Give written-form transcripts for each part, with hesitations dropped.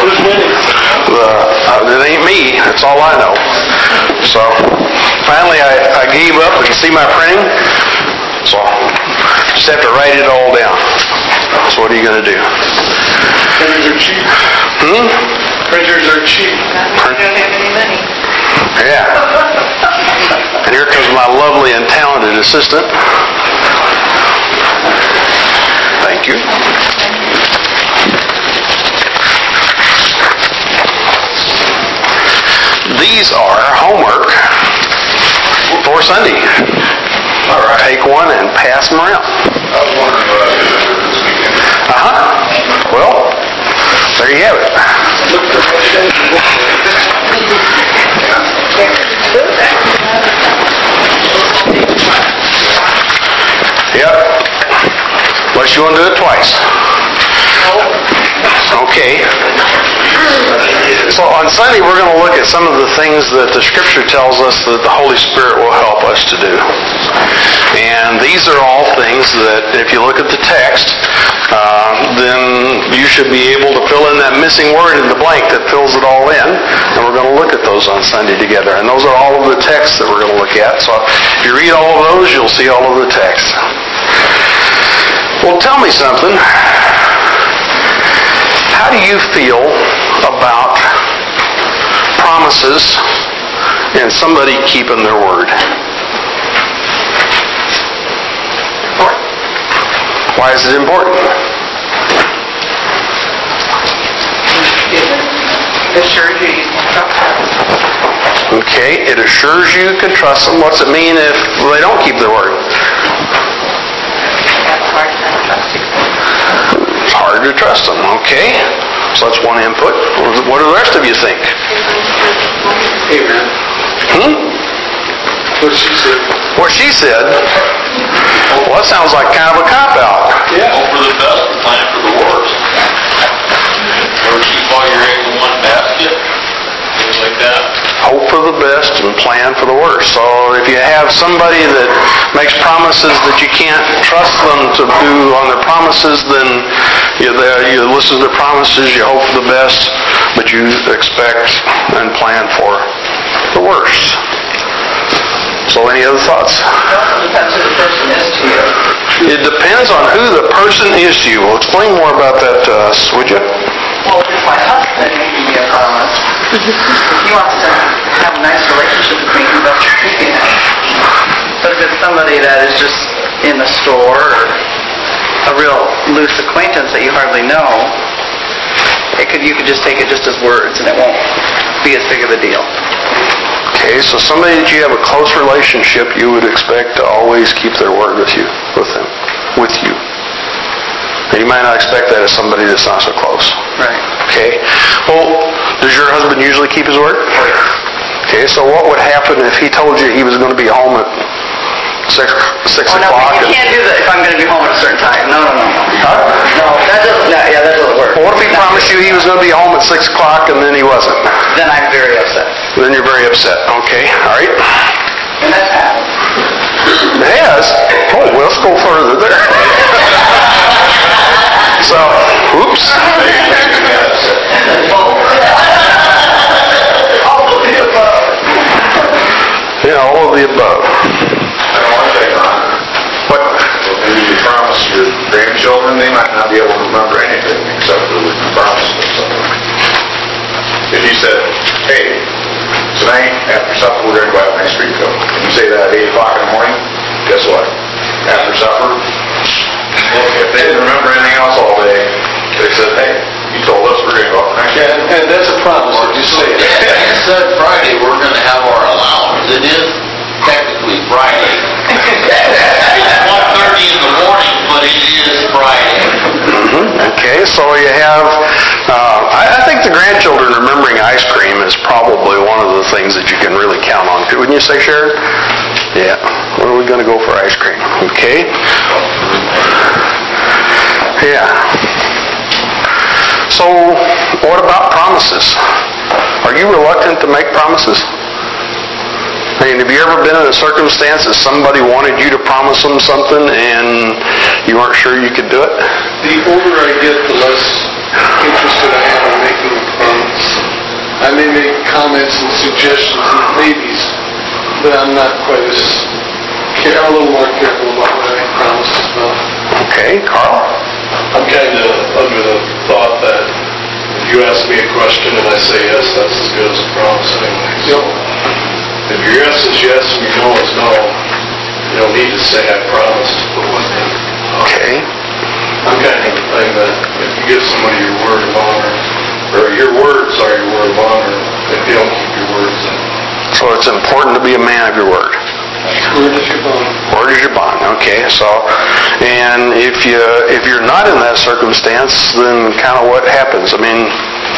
Who's winning? It ain't me. That's all I know. So finally I gave up and see my printing. So just have to write it all down. So what are you going to do? Printers are cheap. Printers are cheap. You don't have any money. Yeah. And here comes my lovely and talented assistant. Thank you. These are homework for Sunday. All right. Take one and pass them around. I was wondering what I was going to do this weekend. Well, there you have it. Yep. Unless you want to do it twice. Okay. So on Sunday we're going to look at some of the things that the Scripture tells us that the Holy Spirit will help us to do. And these are all things that if you look at the text, then you should be able to fill in that missing word in the blank that fills it all in. And we're going to look at those on Sunday together. And those are all of the texts that we're going to look at. So if you read all of those, you'll see all of the text. Well, tell me something. How do you feel about promises and somebody keeping their word? Why is it important? It assures you you can trust them. Okay, it assures you can trust them. What's it mean if they don't keep their word? That's a hard time trusting them. It's hard to trust them. Okay, so that's one input. What do the rest of you think? Amen. What she said. What she said? Well, that sounds like kind of a cop-out. Yeah. Hope for the best and plan for the worst. Or keep all your eggs in one basket. Things like that. Hope for the best and plan for the worst. So if you have somebody that makes promises that you can't trust them to do on their promises, then you listen to their promises, you hope for the best, but you expect and plan for the worst. So any other thoughts? It also depends who the person is to you. It depends on who the person is to you. Well, explain more about that to us, would you? Well, if it's my husband, he can be a promise. If he wants to have a nice relationship with me, he better keep it. But if it's somebody that is just in the store or a real loose acquaintance that you hardly know, you could just take it just as words and it won't be as big of a deal. Okay, so somebody that you have a close relationship, you would expect to always keep their word with you. And you might not expect that of somebody that's not so close. Right. Okay. Well, does your husband usually keep his word? Okay, so what would happen if he told you he was going to be home at 6 No, o'clock? you can't do that if I'm going to be home at a certain time. No. Huh? No, that doesn't work. Well, what if he promised you he was going to be home at 6 o'clock and then he wasn't? Then I'm very upset. Then you're very upset. Okay, all right. And that's happened. It has? Oh, well, let's go further there. So, oops. All of the above. Yeah, all of the above. I don't want to take on. What? Maybe you promise your grandchildren, they might not be able to remember anything except for the promise of something. If you said, hey, tonight after supper we're going to go out next week, though. You say that at 8 o'clock in the morning, guess what? After supper, if they didn't remember anything else all day, they said, hey, you told us we're going to go out next week. Yeah, and that's a promise if you say it. You said Friday we're going to have our allowance. It is technically Friday. It's 1:30 in the morning, but it is Friday. Okay, so you have, I think the grandchildren remembering ice cream is probably one of the things that you can really count on. Wouldn't you say, Sharon? Yeah. When are we going to go for ice cream? Okay. Yeah. So, what about promises? Are you reluctant to make promises? I mean, have you ever been in a circumstance that somebody wanted you to promise them something and you weren't sure you could do it? The older I get, the less interested I am in making comments and suggestions and maybes, but I'm not quite as I'm a little more careful about what I promise as well. Okay, Carl? I'm kind of under the thought that if you ask me a question and I say yes, that's as good as a promise anyway. So if your yes is yes and your no is no, you don't need to say I promised. Okay. I'm kind of the thing that if you give somebody your word of honor, or your words are your word of honor, if you don't keep your words, then So it's important to be a man of your word. Word is your bond. Word is your bond. Okay, so, and if you're not in that circumstance, then kind of what happens? I mean,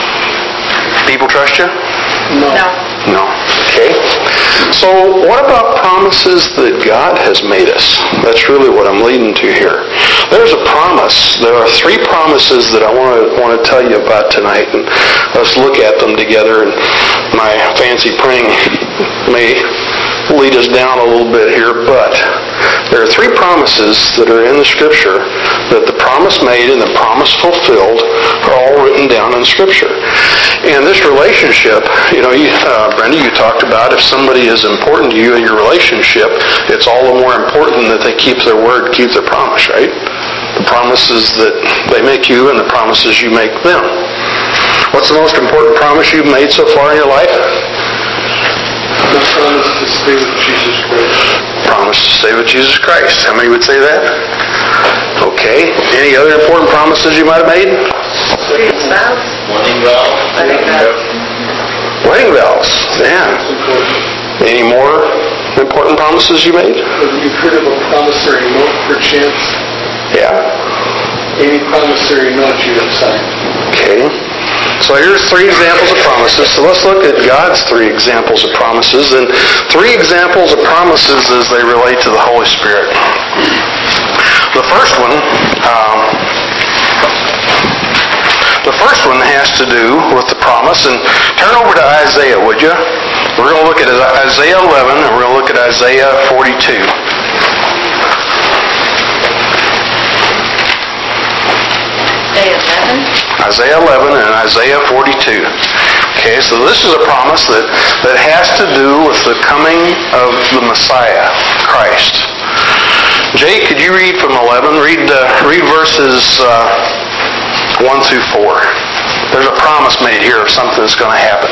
people trust you? No. No. Okay. So what about promises that God has made us? That's really what I'm leading to here. There's a promise. There are 3 promises that I want to tell you about tonight, and let's look at them together. And my fancy praying may lead us down a little bit here, but there are 3 promises that are in the Scripture that the promise made and the promise fulfilled are all written down in Scripture. And this relationship, Brenda, you talked about if somebody is important to you in your relationship, it's all the more important that they keep their word, keep their promise, right? The promises that they make you and the promises you make them. What's the most important promise you've made so far in your life? The promise to stay with Jesus Christ. Promise to stay with Jesus Christ. How many would say that? Okay. Any other important promises you might have made? Spouse? Wedding vows. Wedding vows. Wedding vows. Yeah. That's important. Any more important promises you made? Whether you've heard of a promissory note, perchance, Yeah. any promissory note you have signed. Okay. So here's 3 examples of promises. So let's look at God's 3 examples of promises, and 3 examples of promises as they relate to the Holy Spirit. The first one has to do with the promise, and turn over to Isaiah, would you? We're going to look at Isaiah 11, and we're going to look at Isaiah 42. Isaiah 11 and Isaiah 42. Okay, so this is a promise that has to do with the coming of the Messiah, Christ. Jay, could you read from 11? Read verses 1 through 4. There's a promise made here of something that's going to happen.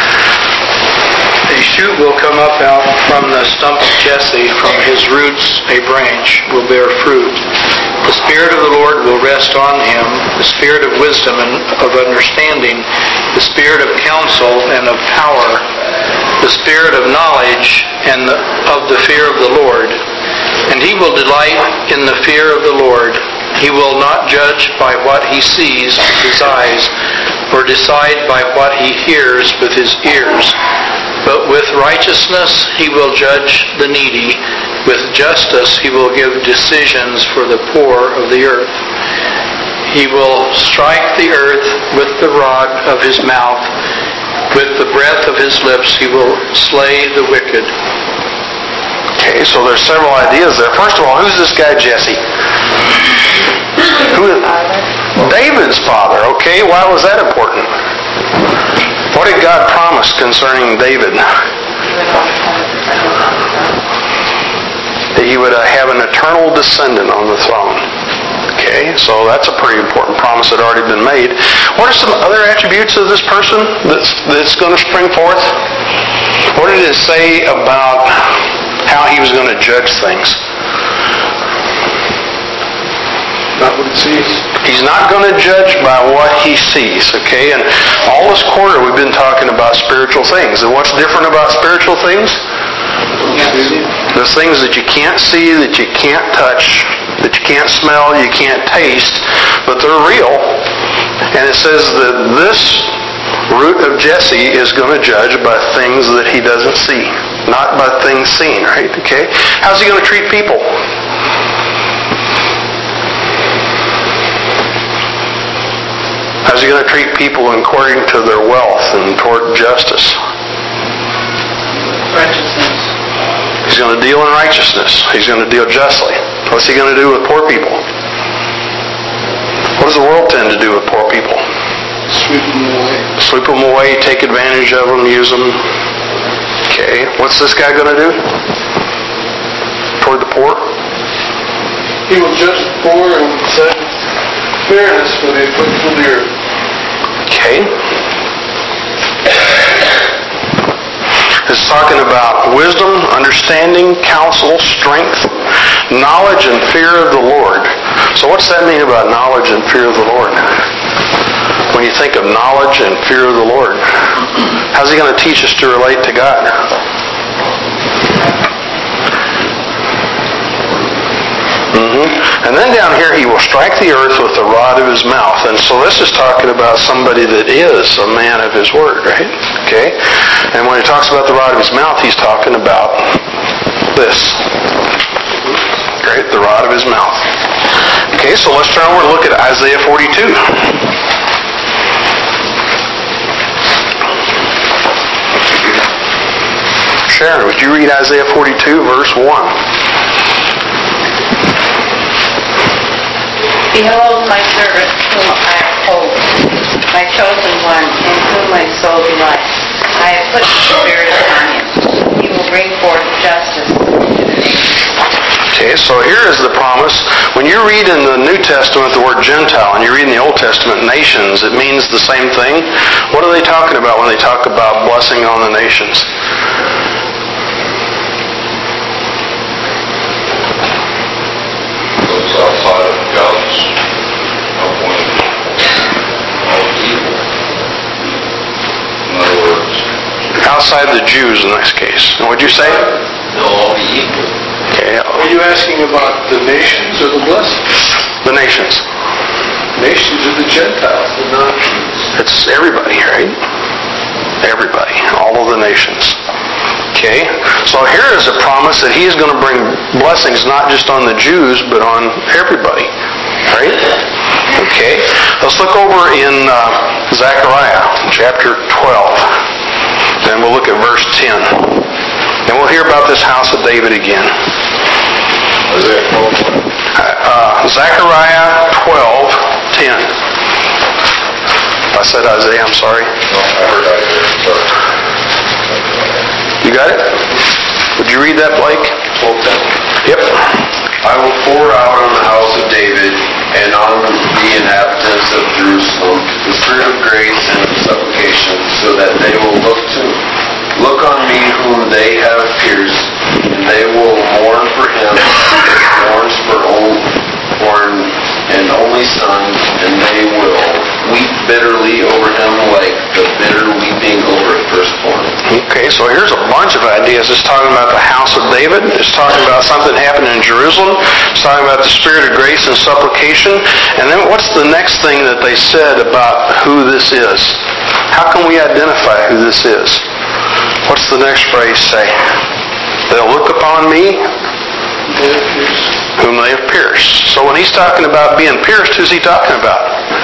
A shoot will come up out from the stump of Jesse, from his roots a branch will bear fruit. The Spirit of the Lord will rest on him, the Spirit of wisdom and of understanding, the Spirit of counsel and of power, the Spirit of knowledge and of the fear of the Lord. And he will delight in the fear of the Lord. He will not judge by what he sees with his eyes, or decide by what he hears with his ears. But with righteousness he will judge the needy. With justice he will give decisions for the poor of the earth. He will strike the earth with the rod of his mouth. With the breath of his lips he will slay the wicked. Okay, so there's several ideas there. First of all, who's this guy Jesse? Who is David's father. Okay, why was that important? What did God promise concerning David? That he would have an eternal descendant on the throne. Okay, so that's a pretty important promise that had already been made. What are some other attributes of this person that's going to spring forth? What did it say about how he was going to judge things? Not what it sees. He's not going to judge by what he sees, okay? And all this quarter we've been talking about spiritual things. And what's different about spiritual things? There's things that you can't see, that you can't touch, that you can't smell, you can't taste, but they're real. And it says that this root of Jesse is going to judge by things that he doesn't see, not by things seen, right? Okay? How's he going to treat people? How's he going to treat people according to their wealth and toward justice? Righteousness. He's going to deal in righteousness. He's going to deal justly. What's he going to do with poor people? What does the world tend to do with poor people? Sweep them away. Sweep them away, take advantage of them, use them. Okay, what's this guy going to do toward the poor? He will judge the poor and set fairness for the afflicted of the earth. Okay. It's talking about wisdom, understanding, counsel, strength, knowledge, and fear of the Lord. So what's that mean about knowledge and fear of the Lord? When you think of knowledge and fear of the Lord, how's He going to teach us to relate to God? And then down here, He will strike the earth with the rod of His mouth. And so this is talking about somebody that is a man of His word, right? Okay? And when He talks about the rod of His mouth, He's talking about this. Right? The rod of His mouth. Okay, so let's turn over and look at Isaiah 42. Sharon, would you read Isaiah 42, verse 1? Behold my servant whom I uphold, my chosen one, in whom my soul delights. I have put the Spirit upon him. He will bring forth justice to the nations. Okay, so here is the promise. When you read in the New Testament the word Gentile, and you read in the Old Testament nations, it means the same thing. What are they talking about when they talk about blessing on the nations? Those outside of God's appointed all evil. In other words, Outside the Jews in this case. And what'd you say? They'll all be equal. Okay, Are you asking about the nations or the blessings? the nations. Nations are the Gentiles, the non-Jews. It's everybody, right? Everybody. All of the nations. Okay? So here is a promise that He is going to bring blessings not just on the Jews, but on everybody. Right? Okay? Let's look over in Zechariah chapter 12. Then we'll look at verse 10. Then we'll hear about this house of David again. Isaiah 12. Zechariah 12:10. If I said Isaiah, I'm sorry. No, I heard Isaiah. Sorry. You got it? Would you read that, Blake? 12:10. Yep. I will pour out on the house of David and on the inhabitants of Jerusalem the spirit of grace and of supplication, so that they will look on me whom they have pierced, and they will mourn for him, mourns for an only son, and they will weep bitterly over him like the bitter weeping over a firstborn. Okay, so here's a bunch of ideas. It's talking about the house of David. It's talking about something happening in Jerusalem. It's talking about the spirit of grace and supplication. And then what's the next thing that they said about who this is? How can we identify who this is? What's the next phrase say? They'll look upon me whom they have pierced. So when He's talking about being pierced, who's He talking about?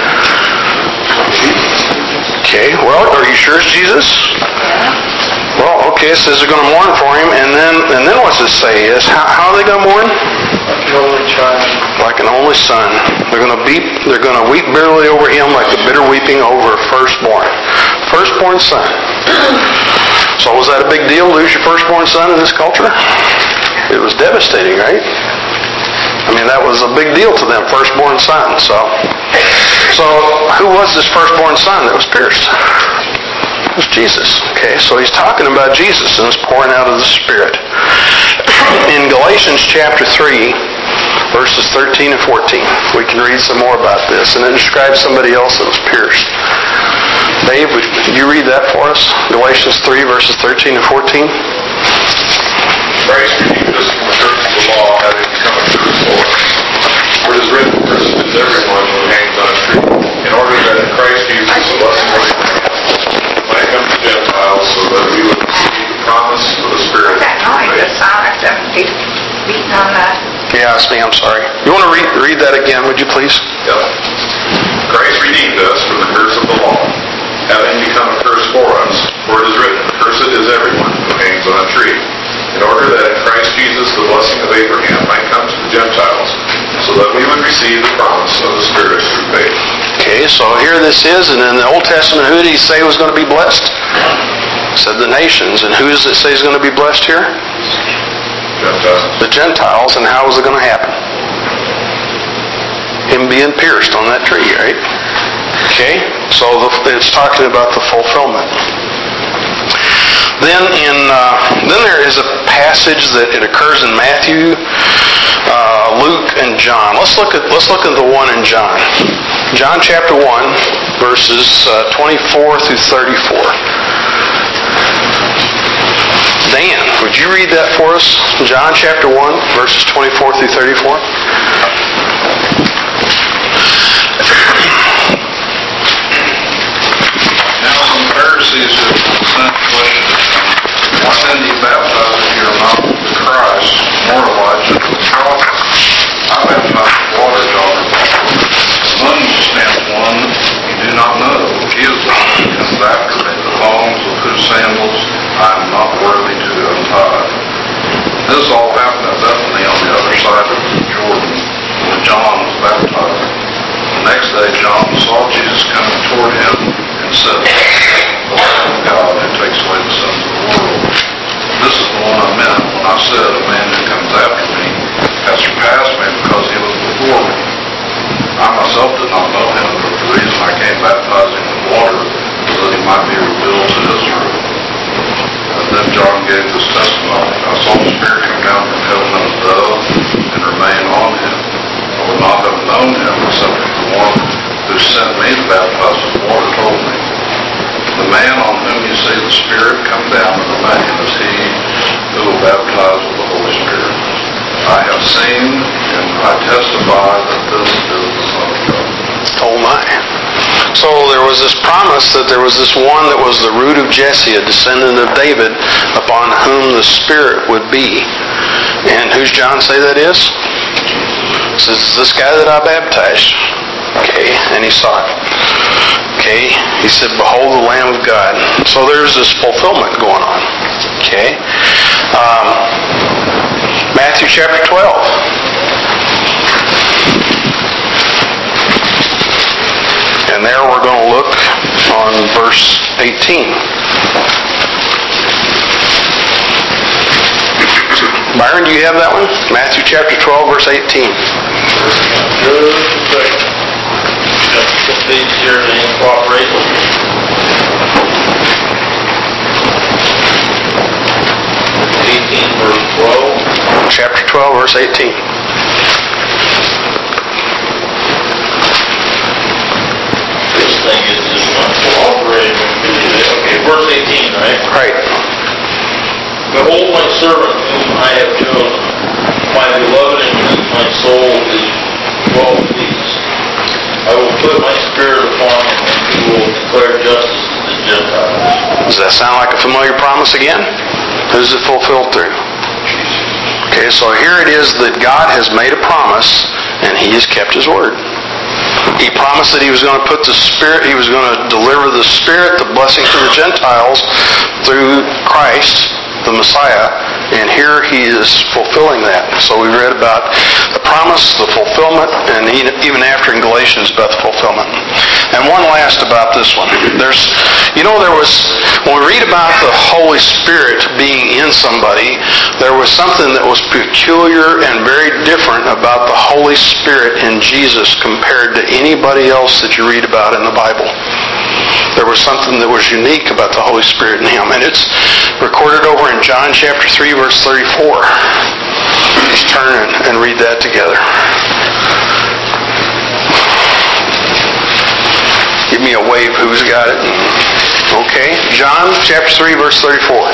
Okay, well, are you sure it's Jesus? Well, okay, it says they're going to mourn for Him, and then what's it say? Is how are they going to mourn? Like an only child. Like an only son. They're going to weep bitterly over him like the bitter weeping over a firstborn. Firstborn son. So was that a big deal, lose your firstborn son in this culture? It was devastating, right? I mean, that was a big deal to them, firstborn son. So who was this firstborn son that was pierced? It was Jesus. Okay, so He's talking about Jesus and His pouring out of the Spirit. In Galatians chapter 3, verses 13 and 14, we can read some more about this, and it describes somebody else that was pierced. Dave, would you read that for us? Galatians 3, verses 13 and 14. Christ redeemed us from the curse of the law, having become a curse for us. For it is written, cursed is everyone who hangs on a tree, in order that in Christ Jesus the blessing of Abraham might come to Gentiles, so that we would receive the promise of the Spirit. That noise, that sound like them beating on that. Yeah, it's me, I'm sorry. You want to read that again, would you please? Yes. Christ redeemed us from the curse of the law, having become a curse for us. For it is written, cursed is everyone who hangs on a tree, in order that in Christ Jesus the blessing of Abraham might come to the Gentiles, so that we would receive the promise of the Spirit through faith. Okay, so here this is, and in the Old Testament, who did he say was going to be blessed? He said the nations. And who does it say is going to be blessed here? Gentiles. The Gentiles. And how was it going to happen? Him being pierced on that tree, right? Okay, so it's talking about the fulfillment. Then there is a passage that it occurs in Matthew, Luke, and John. Let's look at the one in John. John chapter 1, verses 24 through 34. Dan, would you read that for us? John chapter 1, verses 24 through 34. Now some Pharisees have sent questions to him. Why then do you baptize if you are not the Christ, nor Elijah, nor the prophet? I baptize with water, John replied. Among you stands one you do not know. He is the one who comes after me, the thongs of whose sandals I am not worthy to untie. This all happened at Bethany on the other side of Jordan, when John was baptizing. The next day John saw Jesus coming toward him and said, "The Lamb of God who takes away the sins of the world. This is the one I meant when I said, a man who comes after me has surpassed me because he was before me. I myself did not know him, but the reason I came baptizing with water was that he might be revealed to Israel." And then John gave this testimony, "I saw the Spirit come down from heaven as a dove and remain on him. I would not have known him except for the one who sent me to baptize with water told me. The man on whom you see the Spirit come down and remain is he who will baptize with the Holy Spirit. I have seen and I testify that this is the Son of God." Oh my. So there was this promise that there was this one that was the root of Jesse, a descendant of David, upon whom the Spirit would be. And who's John say that is? It says, "It's this guy that I baptized." Okay, and he saw it. Okay, he said, "Behold the Lamb of God." So there's this fulfillment going on. Okay. Matthew chapter 12. And there we're going to look on verse 18. Byron, do you have that one? Matthew chapter 12, verse 18. Just a second. Got the page here and cooperate. Verse 12. Chapter 12, verse 18. This thing is just not cooperating. Okay, verse 18, right? Right. "Behold my servant whom I have chosen, my beloved in whom my soul is well pleased. I will put my Spirit upon him, and he will declare justice to the Gentiles." Does that sound like a familiar promise again? Who's it fulfilled through? Okay, so here it is that God has made a promise, and He has kept His word. He promised that He was going to put the Spirit, He was going to deliver the Spirit, the blessing to the Gentiles through Christ, the Messiah, and here He is fulfilling that. So we read about the promise, the fulfillment, and even after in Galatians about the fulfillment. And one last about this one. When we read about the Holy Spirit being in somebody, there was something that was peculiar and very different about the Holy Spirit in Jesus compared to anybody else that you read about in the Bible. There was something that was unique about the Holy Spirit in Him. And it's recorded over in John chapter 3, verse 34. Let's turn and read that together. Give me a wave who's got it. Okay. John chapter 3, verse 34.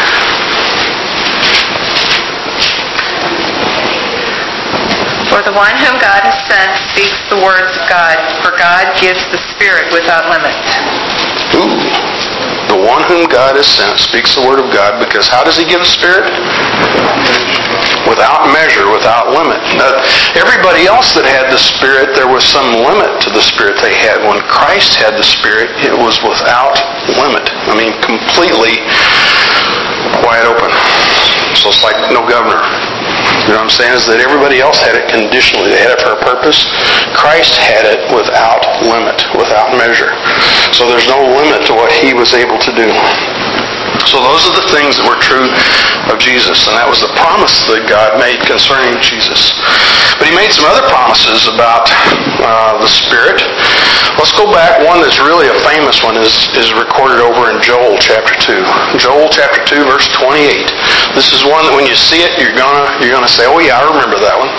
"For the one whom God has sent speaks the words of God, for God gives the Spirit without limit." Ooh. The one whom God has sent speaks the word of God, because how does He give the Spirit? Without measure, without limit. Now, everybody else that had the Spirit, there was some limit to the Spirit they had. When Christ had the Spirit, it was without limit. I mean, completely wide open. So it's like no governor. You know what I'm saying? Is that everybody else had it conditionally. They had it for a purpose. Christ had it without limit, without measure. So there's no limit to what He was able to do. So those are the things that were true of Jesus, and that was the promise that God made concerning Jesus. But He made some other promises about the Spirit. Let's go back. One that's really a famous one is recorded over in Joel chapter 2. Joel chapter 2, verse 28. This is one that when you see it, you're gonna say, "Oh yeah, I remember that one."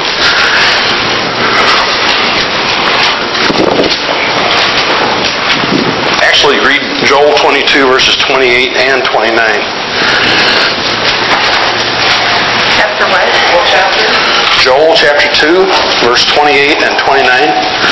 Actually, read Joel 22, verses 28 and 29. Chapter what? What chapter? Joel chapter 2, verse 28 and 29.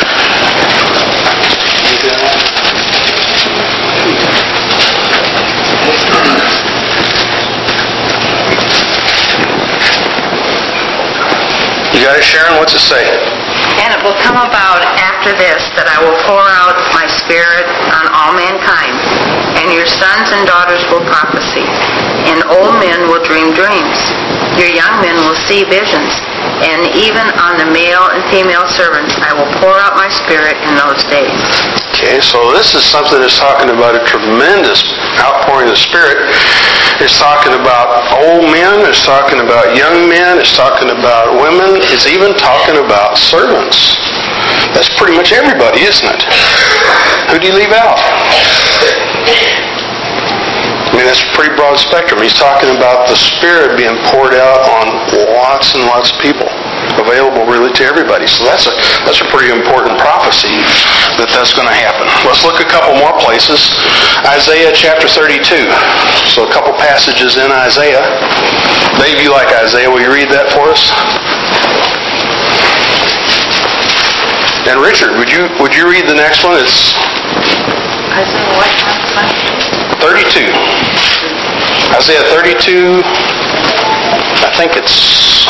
You got it, Sharon? What's it say? And it will come about after this that I will pour out my Spirit on all mankind, and your sons and daughters will prophesy, and old men will dream dreams. Your young men will see visions, and even on the male and female servants I will pour out my Spirit in those days. Okay, so this is something that's talking about a tremendous outpouring of the Spirit. It's talking about old men, it's talking about young men, it's talking about women, it's even talking about servants. That's pretty much everybody, isn't it? Who do you leave out? I mean, that's a pretty broad spectrum. He's talking about the Spirit being poured out on lots and lots of people, available really to everybody. So that's a pretty important prophecy that's going to happen. Let's look a couple more places. Isaiah chapter 32. So a couple passages in Isaiah. Dave, you like Isaiah. Will you read that for us? And Richard, would you read the next one? It's Isaiah what? 32. Isaiah 32, I think it's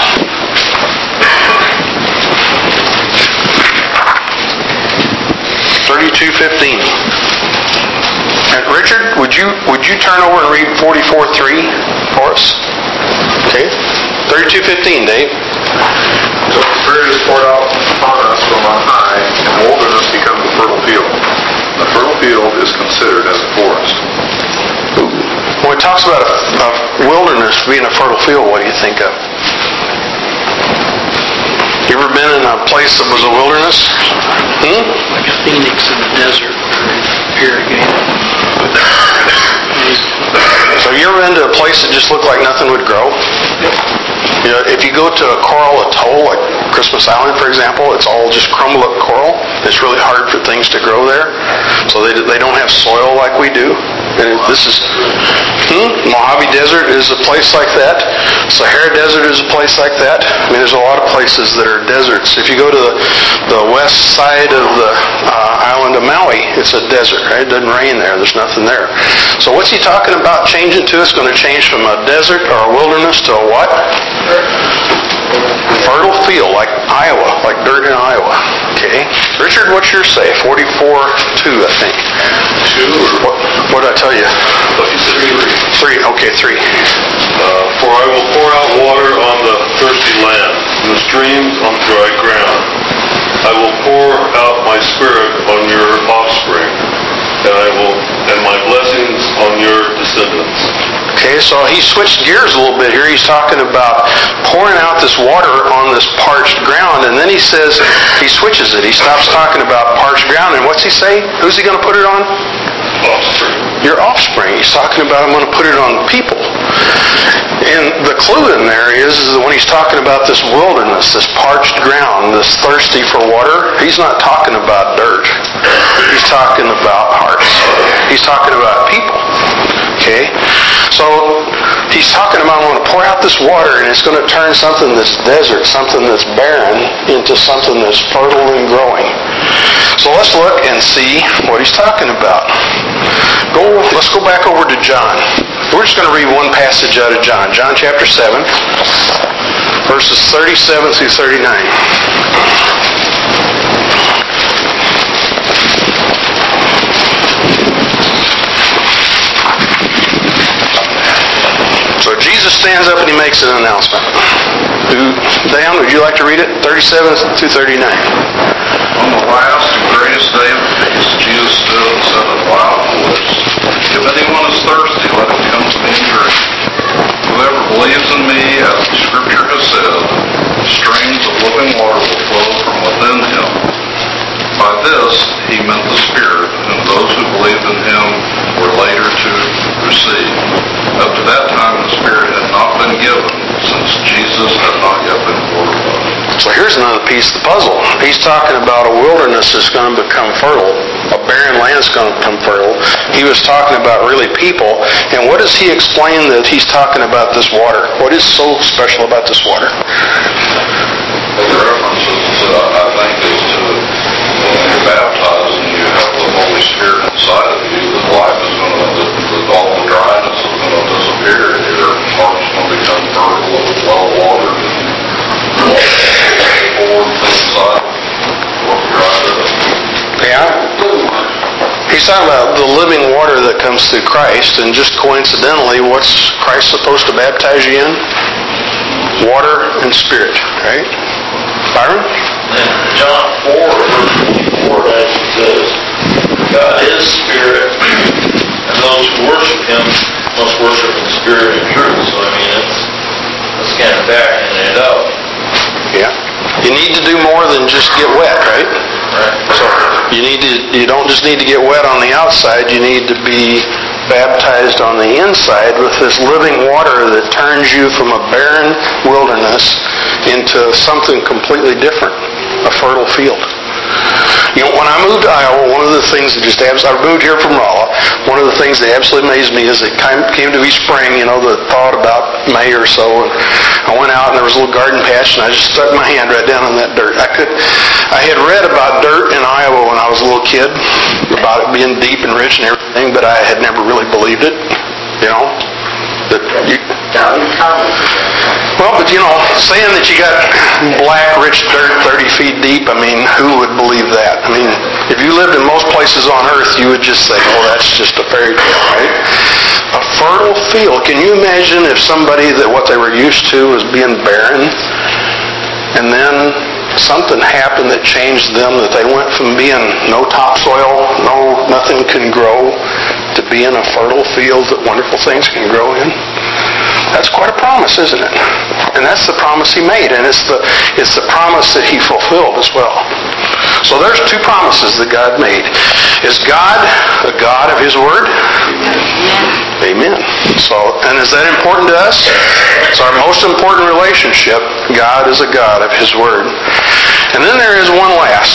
32:15. And Richard, would you turn over and read 44:3 for us? Okay. 32:15, Dave. So the Spirit is poured out upon us from on high, and the wilderness becomes a fertile field. The fertile field is considered as a forest. When it talks about a wilderness being a fertile field, what do you think of? You ever been in a place that was a wilderness? Like a phoenix in the desert, irrigated. So you ever been to a place that just looked like nothing would grow? You know, if you go to a coral atoll, like Christmas Island, for example, it's all just crumbled up coral. It's really hard for things to grow there. So they don't have soil like we do. And this is... Mojave Desert is a place like that. Sahara Desert is a place like that. I mean, there's a lot of places that are deserts. If you go to the west side of the island of Maui, it's a desert, right? It doesn't rain there. There's nothing there. So what's he talking about changing to? It's going to change from a desert or a wilderness to a what? Fertile field, like Iowa, like dirt in Iowa. Okay. Richard, what's your say? 44:2, I think. 2 or... What did I tell you? But you said 3. 3. Okay, 3. For I will pour out water on the thirsty land, and the streams on dry ground. I will pour out my Spirit on your offspring, and my blessings on your descendants. Okay, so he switched gears a little bit here. He's talking about pouring out this water on this parched ground, and then he says, he switches it. He stops talking about parched ground, and what's he say? Who's he going to put it on? Offspring. Your offspring. He's talking about, I'm going to put it on people. And the clue in there is that when he's talking about this wilderness, this parched ground, this thirsty for water, he's not talking about dirt. He's talking about hearts. He's talking about people. Okay? So he's talking about, I'm going to pour out this water and it's going to turn something that's desert, something that's barren, into something that's fertile and growing. So let's look and see what he's talking about. Let's go back over to John. We're just going to read one passage out of John. John chapter 7, verses 37 through 39. So Jesus stands up and he makes an announcement. Dan, would you like to read it? 37 through 39. On the last and greatest day of the feast, Jesus stood and said in a loud voice, "If anyone is thirsty, let him come to me and drink. Whoever believes in me, as the Scripture has said, streams of living water will flow from within him." By this he meant the Spirit, whom those who believed in him were later to receive. Up to that time the Spirit had not been given, since Jesus had not yet been glorified. So here's another piece of the puzzle. He's talking about a wilderness that's going to become fertile. A barren land is going to become fertile. He was talking about really people. And what does he explain that he's talking about this water? What is so special about this water? The references, I think, is to when you're baptized and you have the Holy Spirit inside of you, that life is going to, all the dryness is going to disappear, and your heart's going to become fertile and well-watered, and forward to the side what dried up. Yeah. He's talking about the living water that comes through Christ, and just coincidentally, what's Christ supposed to baptize you in? Water and Spirit, right? Byron? John 4, verse 24, it actually says, God is Spirit, and those who worship Him must worship in spirit and truth. So, I mean, it's kind of backing it up. Yeah. You need to do more than just get wet, right? Right. So you don't just need to get wet on the outside, you need to be baptized on the inside with this living water that turns you from a barren wilderness into something completely different, a fertile field. You know, when I moved to Iowa, one of the things that I moved here from Rolla, one of the things that absolutely amazed me is it came to be spring, the thought about May or so, and I went out and there was a little garden patch and I just stuck my hand right down in that dirt. I had read about dirt in Iowa when I was a little kid, about it being deep and rich and everything, but I had never really believed it, Well, but saying that you got black, rich dirt 30 feet deep, who would believe that? If you lived in most places on earth, you would just say, oh, that's just a fairy tale, right? A fertile field. Can you imagine if somebody that what they were used to was being barren, and then something happened that changed them, that they went from being no topsoil, nothing can grow, to being a fertile field that wonderful things can grow in? That's quite a promise, isn't it? And that's the promise He made, and it's the promise that He fulfilled as well. So there's two promises that God made. Is God a God of His Word? Amen. And is that important to us? It's our most important relationship. God is a God of His Word. And then there is one last.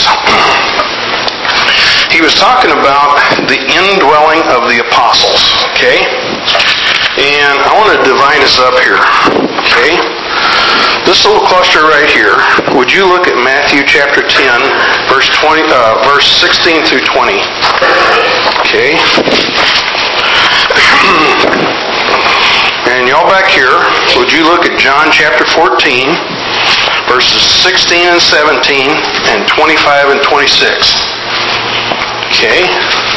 He was talking about the indwelling of the apostles, okay? And I want to divide us up here, okay? This little cluster right here, would you look at Matthew chapter 10, verse 16 through 20, okay? And y'all back here, would you look at John chapter 14, verses 16 and 17, and 25 and 26. Okay?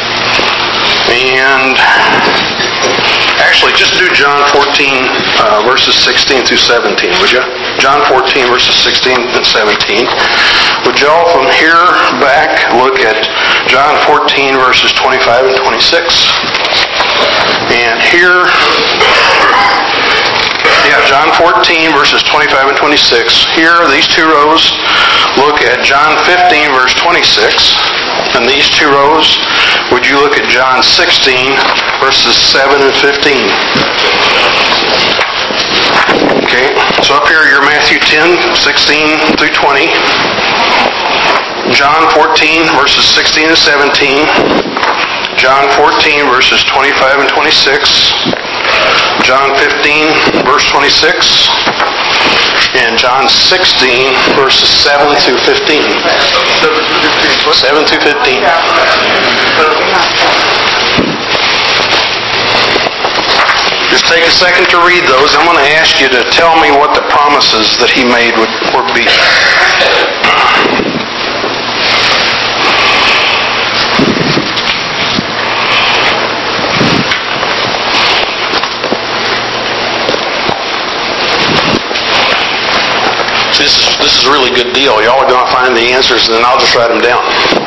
And actually, just do John 14, verses 16 through 17, would you? John 14, verses 16 and 17. Would y'all from here back look at John 14, verses 25 and 26? And here, John 14, verses 25 and 26. Here, these two rows look at John 15, verse 26. And these two rows, would you look at John 16, verses 7 and 15? Okay, so up here, you're Matthew 10, 16 through 20. John 14, verses 16 and 17. John 14, verses 25 and 26. John 15, verse 26. And John 16, verses 7 through 15. 7 through 15. Just take a second to read those. I'm going to ask you to tell me what the promises that He made would be. this is a really good deal. Y'all are going to find the answers, and then I'll just write them down.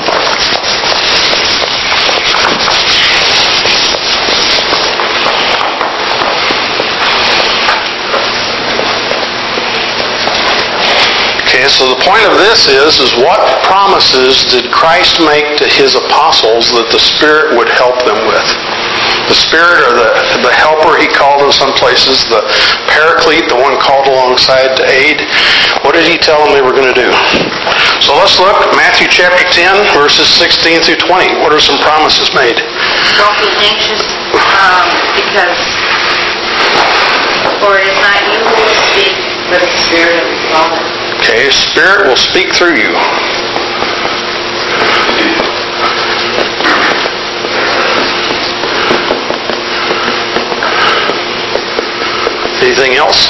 Okay, so the point of this is what promises did Christ make to his apostles that the Spirit would help them with? The Spirit, or the helper he called in some places, the paraclete, the one called alongside to aid. What did he tell them they were going to do? So let's look at Matthew chapter 10, verses 16 through 20. What are some promises made? Don't be anxious, because for it is not you who will speak, but the Spirit of the Father. Okay, Spirit will speak through you. Anything else?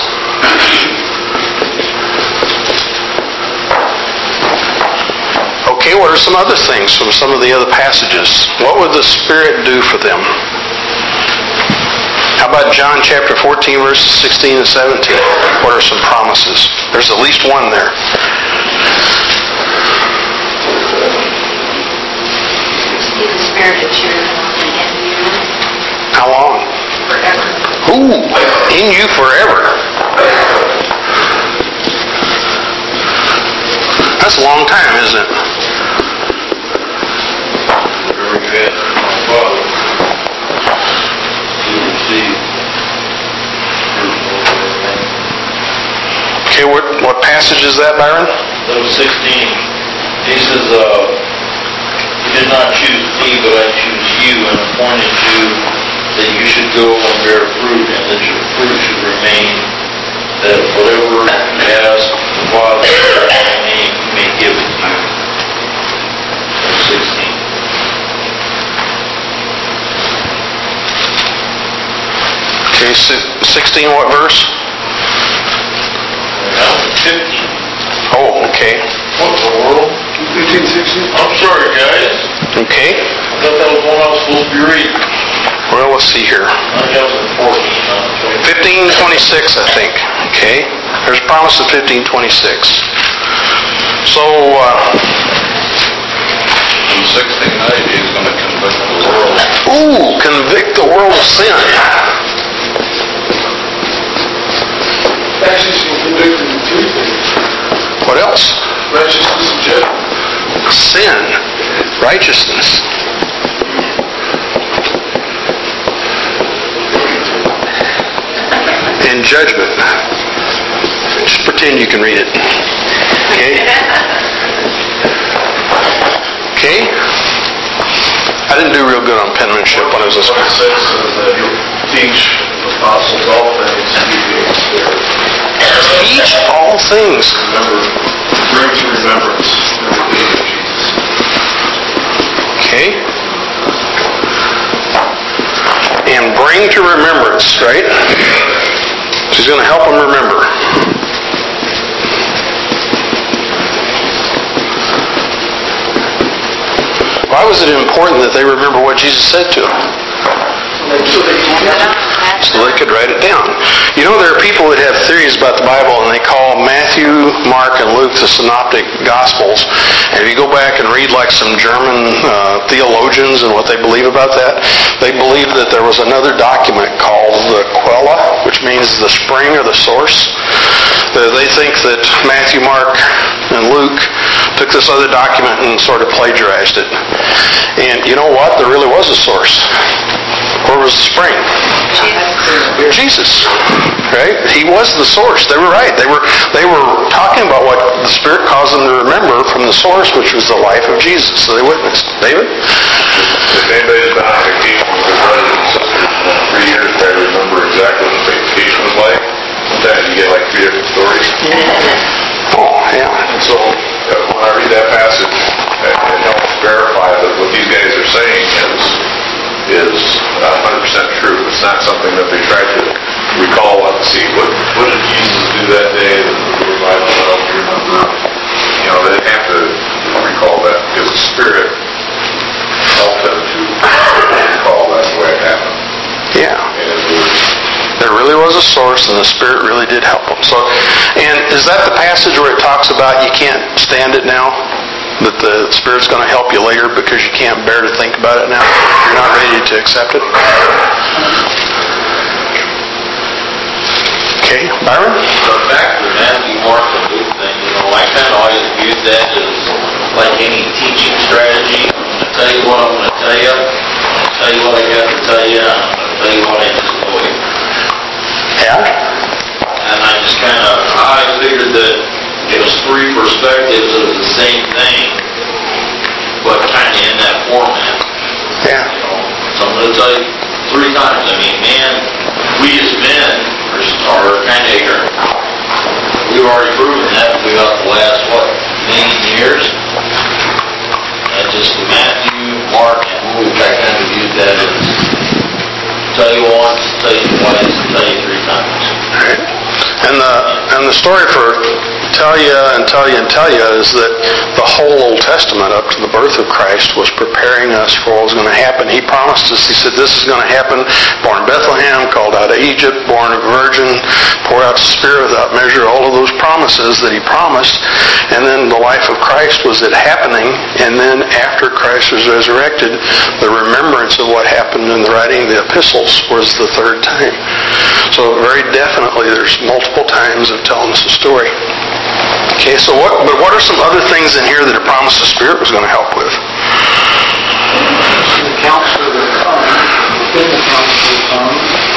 Okay, what are some other things from some of the other passages? What would the Spirit do for them? How about John chapter 14, verses 16 and 17? What are some promises? There's at least one there. Receive the Spirit of truth and in you. How long? Forever. Ooh, in you forever. That's a long time, isn't it? Whatever you ask from my Father, you will receive. Okay, what passage is that, Byron? That was 16. He says, you did not choose me, but I choose you and appointed you that you should go and bear fruit, and that your fruit should remain, that whatever you ask the Father in my name, he may give it to you. Verse 16. Okay, 16, what verse? That was 15. Oh, okay. What the world? 15, 16? I'm sorry, guys. Okay. I thought that was one I was supposed to be reading. Well, let's see here. I think that was in 14, not 20. 15:26, I think. Okay. There's a promise of 15:26. So, In 1690, he's going to convict the world. convict the world of sin. Actually, she's convicted of three things. What else? Righteousness and judgment. Sin, righteousness. And judgment. Just pretend you can read it. Okay? Okay? I didn't do real good on penmanship when I was in school. 26 says that you'll teach apostles all things, keeping the Spirit. Teach all things. Remember, bring to remembrance everything of Jesus. Okay? And bring to remembrance, right? She's going to help them remember. Why was it important that they remember what Jesus said to them? So they could write it down. You know, there are people that have theories about the Bible, and they call Matthew, Mark, and Luke the synoptic gospels. And if you go back and read like some German theologians and what they believe about that, they believe that there was another document called the Quella, which means the spring or the source. They think that Matthew, Mark, and Luke took this other document and sort of plagiarized it. And you know what? There really was a source. Where was the spring? Jesus. Right? He was the source. They were right. They were talking about what the Spirit caused them to remember from the source, which was the life of Jesus. So they witnessed. David? If anybody's been on vacation with their brothers and sisters for 3 years, they remember exactly what vacation was like. Sometimes you get like 3 different stories. Oh, yeah. And so when I read that passage, it helps verify that what these guys are saying is 100% true. It's not something that they tried to recall and see. What did Jesus do that day that we were by themselves? Do you remember? You know, they didn't have to recall that because the Spirit helped them to recall that the way it happened. Yeah. And it was There really was was a source, and the Spirit really did help them. So, and is that the passage where it talks about you can't stand it now? That the Spirit's going to help you later because you can't bear to think about it now? You're not ready to accept it? Okay, Byron? So back to the Matthew, Mark, and Luke thing, I kind of always viewed that as like any teaching strategy. I'm going to tell you what I'm going to tell you. I'm going to tell you what I got to tell you. I'm going to tell you what I just told you. Yeah? And I just I figured that it was three perspectives of the same thing, but kind of in that format. Yeah. So I'm going to tell you three times. I mean, man, we as men are kind of ignorant. We've already proven that throughout the last, many years. And just Matthew, Mark, and Luke, I kind of viewed that as tell you once, tell you twice, and tell you three times. Right. And the story for tell you is that the whole Old Testament up to the birth of Christ was preparing us for what was going to happen. He promised us, he said, this is going to happen. Born in Bethlehem, called out of Egypt, born of a virgin, poured out the Spirit without measure, all of those promises that he promised. And then the life of Christ was it happening. And then after Christ was resurrected, the remembrance of what happened in the writing of the epistles was the third time. So very definitely there's multiple times of telling us a story. Okay, so what are some other things in here that it promised the Spirit was going to help with? The counselor will come. Within the counselor will come.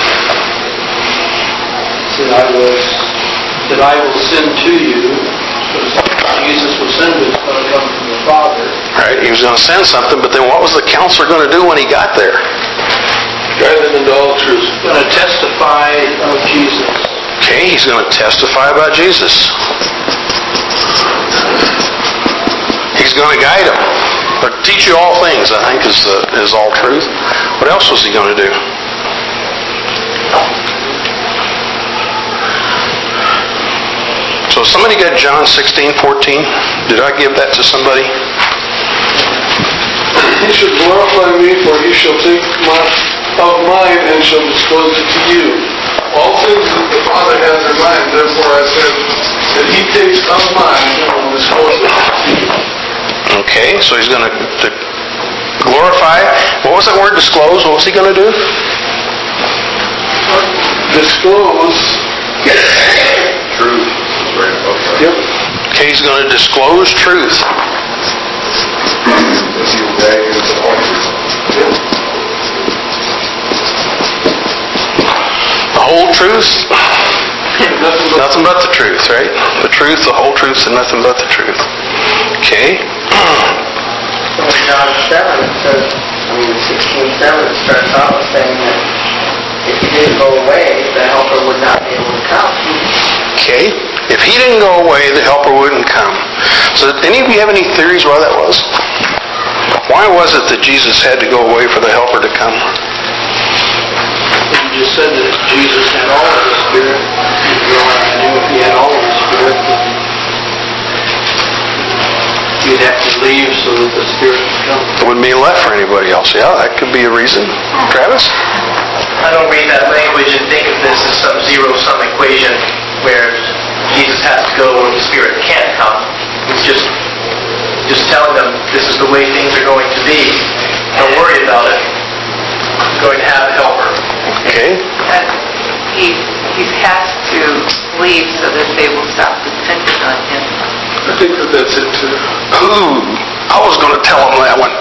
That I will send to you. Jesus will send it's going to come from the Father. Right, he was going to send something, but then what was the counselor going to do when he got there? Guide them into all truth. Going to testify of Jesus. Okay, he's going to testify about Jesus. He's going to guide them. But teach you all things, I think, is all truth. What else was he going to do? So somebody got John 16:14. Did I give that to somebody? He shall glorify me, for he shall take of mine and shall disclose it to you. All things that the Father has in mind, therefore I said that he takes of mine and will disclose it to you. Okay, so he's going to glorify. What was that word, disclose? What was he going to do? Disclose Truth. Yep. Okay, he's going to disclose truth. The whole truth? Nothing but the truth, right? The truth, the whole truth, and nothing but the truth. Okay. In John 7, it says, 16:7, it starts out with saying that if he didn't go away, the helper would not be able to come. Okay. If he didn't go away, the helper wouldn't come. So did any of you have any theories why that was? Why was it that Jesus had to go away for the helper to come? You just said that Jesus had all of the Spirit. You don't have to do if he had all of the Spirit. You'd have to leave so that the Spirit could come. There wouldn't be left for anybody else. Yeah, that could be a reason. Travis? I don't read that language and think of this as some zero-sum equation where Jesus has to go or the Spirit can't come. It's just telling them this is the way things are going to be. Don't worry about it. He's going to have a helper. Okay. And he has to leave so that they will stop depending on him. I think that's it too. Ooh, I was going to tell him that one.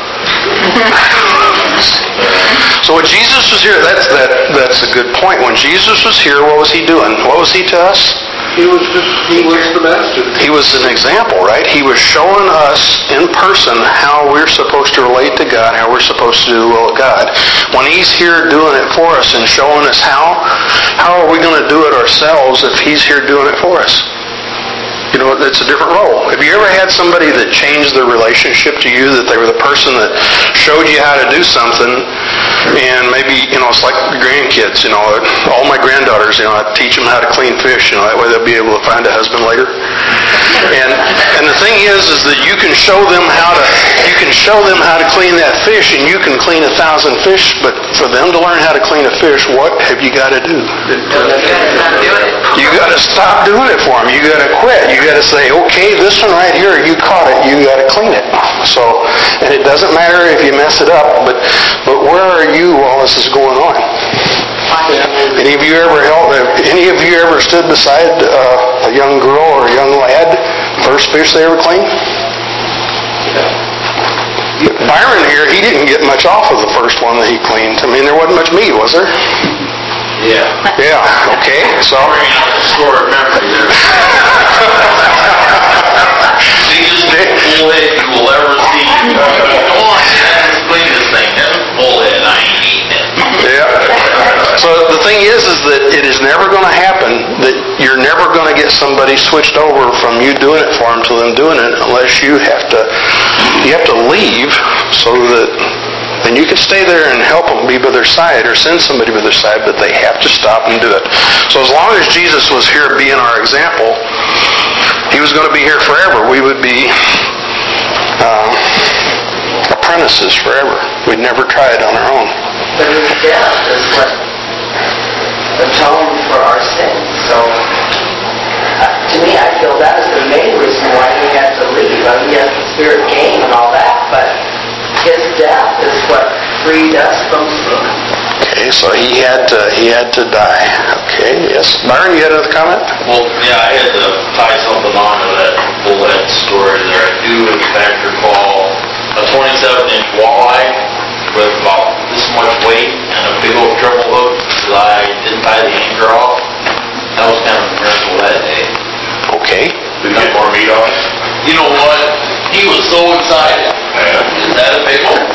So when Jesus was here, that's a good point. When Jesus was here, what was he doing? What was he to us? He was the master. He was an example, right? He was showing us in person how we're supposed to relate to God, how we're supposed to do the will of God. When he's here doing it for us and showing us how are we going to do it ourselves if he's here doing it for us? You know, it's a different role. Have you ever had somebody that changed their relationship to you, that they were the person that showed you how to do something, and maybe, it's like the grandkids, all my granddaughters, I teach them how to clean fish, that way they'll be able to find a husband later. And the thing is that you can show them how to clean that fish, and you can clean 1,000 fish, but for them to learn how to clean a fish, what have you got to do? You got to stop doing it for them. You got to quit. You got to say, okay, this one right here, you caught it. You got to clean it. So, and it doesn't matter if you mess it up, but where are you while this is going on? Any of you ever stood beside a young girl or a young lad, first fish they ever cleaned? Byron here, he didn't get much off of the first one that he cleaned. I mean, there wasn't much meat, was there? Yeah. Yeah, okay, so... Stored memory there. Biggest bullhead you will ever see. Come on, man, let's clean this thing. That's bullhead. I ain't eating it. Yeah. So the thing is that it is never going to happen, that you're never going to get somebody switched over from you doing it for them to them doing it, unless you have to leave so that... And you can stay there and help them be by their side or send somebody by their side, but they have to stop and do it. So as long as Jesus was here being our example, He was going to be here forever. We would be apprentices forever. We'd never try it on our own. But His death is what atoned for our sins. So, to me, I feel that is the main reason why He had to leave. I mean, yes, the Spirit came and all that, but His death is what freed us from sin. Okay, so He had to die. Okay, yes. Byron, you had another comment? Well, yeah, I had to tie something on to that bullhead story there. I do, in fact, recall a 27-inch walleye with about this much weight and a big old treble hook that I didn't tie the anchor off. That was kind of a miracle that day. Okay. Did you get more meat on it? You know what? He was so excited. Is that a big one?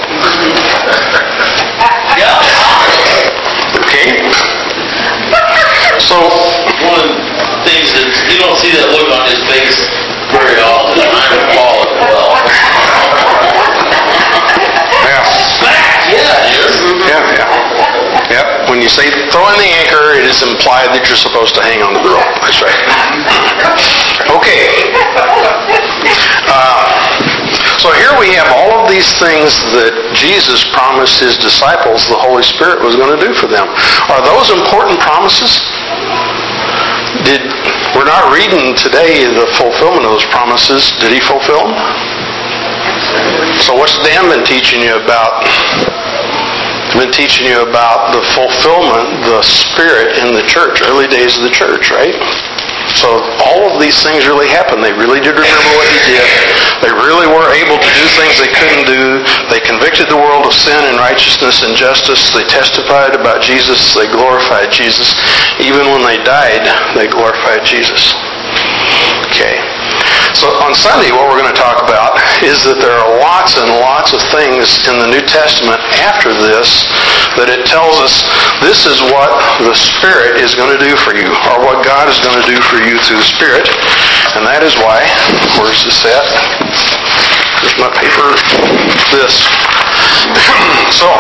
Yeah. Okay. So, one of the things that you don't see that look on his face very often, and I recall it well. yeah. Yeah, it is. Yeah. Yep. When you say throw in the anchor, it is implied that you're supposed to hang onto the rope. That's right. Okay. So here we have all of these things that Jesus promised His disciples the Holy Spirit was going to do for them. Are those important promises? We're not reading today the fulfillment of those promises. Did He fulfill them? So what's Dan been teaching you about? He's been teaching you about the fulfillment, the Spirit in the church, early days of the church, right? So all of these things really happened. They really did remember what He did. They really were able to do things they couldn't do. They convicted the world of sin and righteousness and justice. They testified about Jesus. They glorified Jesus. Even when they died, they glorified Jesus. Okay. So on Sunday, what we're going to talk about is that there are lots and lots of things in the New Testament after this that it tells us this is what the Spirit is going to do for you, or what God is going to do for you through the Spirit. And that is why, where's this at? Here's my paper. This. So,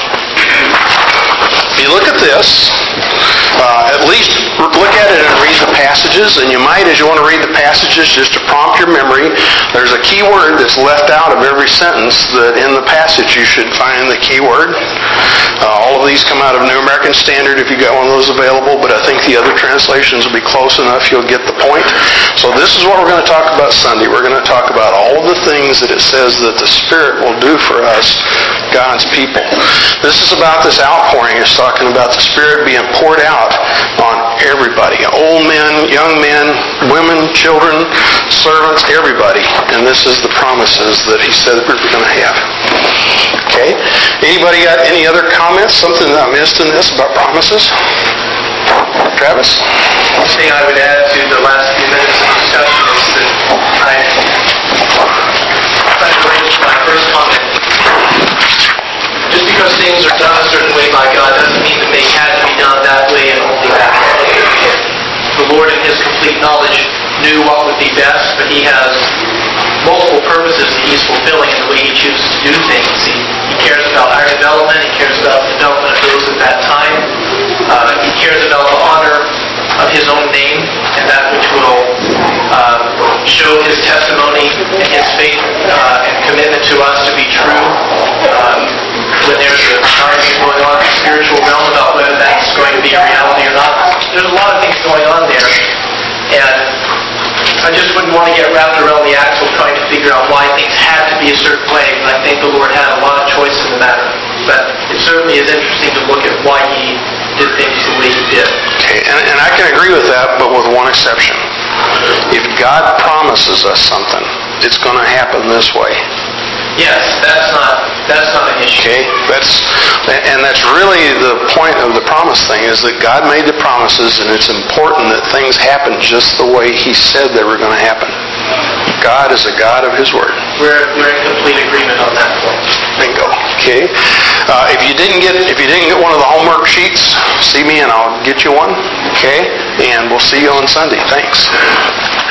if you look at this, at least look at it and read the passages, and you might, as you want to read the passages, just to prompt your memory, there's a key word that's left out of every sentence that in the passage you should find the key word. All of these come out of New American Standard if you got one of those available, but I think the other translations will be close enough, you'll get the point. So this is what we're going to talk about Sunday. We're going to talk about all of the things that it says that the Spirit will do for us, God's people. This is about this outpouring. It's talking about the Spirit being poured out on everybody. Old men, young men, women, children, servants, everybody. And this is the promises that He said we were going to have. Okay? Anybody got any other comments? Something that I missed in this about promises? Travis? One thing I would add to the last few minutes of discussion is that I try to relate to my first comment. Just because things are done a certain way by God doesn't mean that they had to be done that way and only that way. The Lord in His complete knowledge knew what would be best, but He has multiple purposes that He's fulfilling in the way He chooses to do things. He cares about our development. He cares about the development of those at that time. to us to be true. When there's an argument going on in the spiritual realm about whether that's going to be a reality or not, there's a lot of things going on there. And I just wouldn't want to get wrapped around the axle trying to figure out why things had to be a certain way. And I think the Lord had a lot of choice in the matter. But it certainly is interesting to look at why He did things the way He did. Okay, and I can agree with that, but with one exception. If God promises us something, it's going to happen this way. Yes, that's not an issue. Okay, that's really the point of the promise thing, is that God made the promises, and it's important that things happen just the way He said they were going to happen. God is a God of His Word. We're in complete agreement on that point. Bingo. Okay. If you didn't get one of the homework sheets, see me and I'll get you one. Okay, and we'll see you on Sunday. Thanks.